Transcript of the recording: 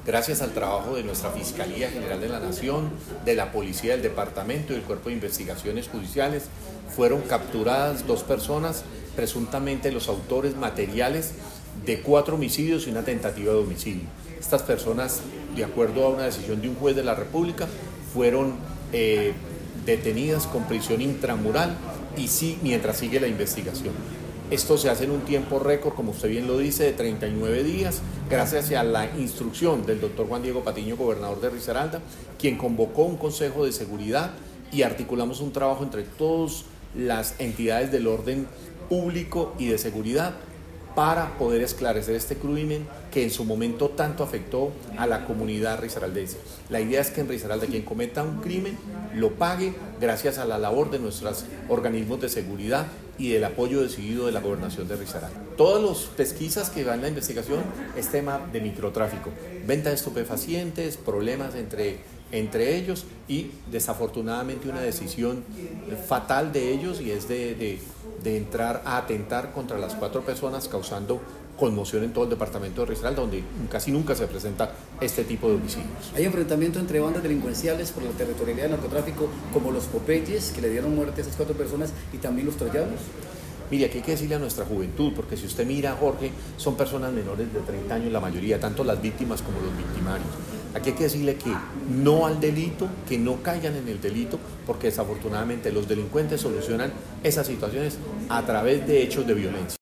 Gracias al trabajo de nuestra Fiscalía General de la Nación, de la Policía del Departamento y del Cuerpo de Investigaciones Judiciales, fueron capturadas 2 personas, presuntamente los autores materiales de 4 homicidios y una tentativa de homicidio. Estas personas, de acuerdo a una decisión de un juez de la República, fueron detenidas con prisión intramural y sí, mientras sigue la investigación. Esto se hace en un tiempo récord, como usted bien lo dice, de 39 días, gracias a la instrucción del doctor Juan Diego Patiño, gobernador de Risaralda, quien convocó un consejo de seguridad y articulamos un trabajo entre todas las entidades del orden público y de seguridad para poder esclarecer este crimen que en su momento tanto afectó a la comunidad risaraldense. La idea es que en Risaralda quien cometa un crimen lo pague gracias a la labor de nuestros organismos de seguridad y del apoyo decidido de la gobernación de Risaralda. Todas las pesquisas que van en la investigación es tema de microtráfico, venta de estupefacientes, problemas entre ellos y desafortunadamente una decisión fatal de ellos y es de entrar a atentar contra las 4 personas causando conmoción en todo el departamento de Risaralda, donde casi nunca se presenta este tipo de homicidios. Hay enfrentamiento entre bandas delincuenciales por la territorialidad del narcotráfico, como los Popeyes, que le dieron muerte a esas 4 personas, y también los troyanos. Mire, aquí hay que decirle a nuestra juventud, porque si usted mira, Jorge, son personas menores de 30 años la mayoría, tanto las víctimas como los victimarios. Aquí hay que decirle que no al delito, que no caigan en el delito, porque desafortunadamente los delincuentes solucionan esas situaciones a través de hechos de violencia.